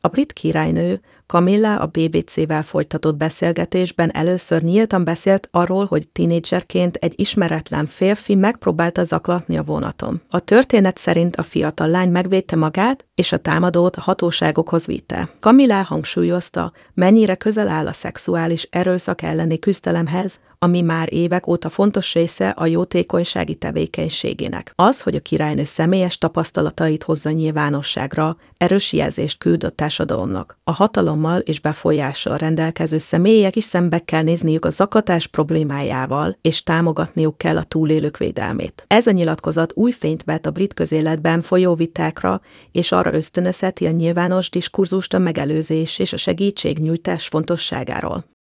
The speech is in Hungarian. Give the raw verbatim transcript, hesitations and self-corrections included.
A brit királynő Camilla a bé bé cével folytatott beszélgetésben először nyíltan beszélt arról, hogy tínédzserként egy ismeretlen férfi megpróbálta zaklatni a vonaton. A történet szerint a fiatal lány megvédte magát, és a támadót a hatóságokhoz vitte. Camilla hangsúlyozta, mennyire közel áll a szexuális erőszak elleni küzdelemhez, ami már évek óta fontos része a jótékonysági tevékenységének. Az, hogy a királynő személyes tapasztalatait hozza nyilvánosságra, erős jelzést küld a társadalomnak. A hatalommal és befolyással rendelkező személyek is szembe kell nézniük a zaklatás problémájával, és támogatniuk kell a túlélők védelmét. Ez a nyilatkozat új fényt vet a brit közéletben folyó vitákra, és arra ösztönözheti a nyilvános diskurzust a megelőzés és a segítségnyújtás fontosságáról.